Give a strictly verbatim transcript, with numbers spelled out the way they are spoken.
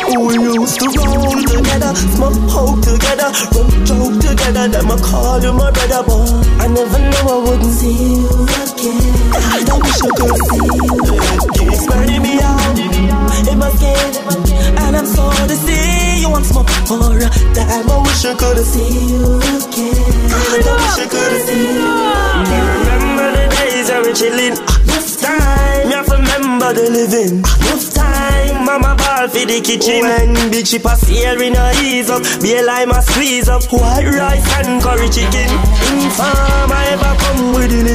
We used to roll together, smoke hope together, run joke together. Them I call you my brother, boy. I never know I wouldn't see you again. I wish I could see you again. It's burning me out in my skin, and I'm sorry to see you once more. For a time, I wish I could see you again. I wish I could see you again. Remember the days I was chilling. Enough time, you have to remember the living. Enough time, mama ball for the kitchen. When big ship a sail, we no ease up. Be a lime a squeeze up. White rice and curry chicken. Inform I ever come with the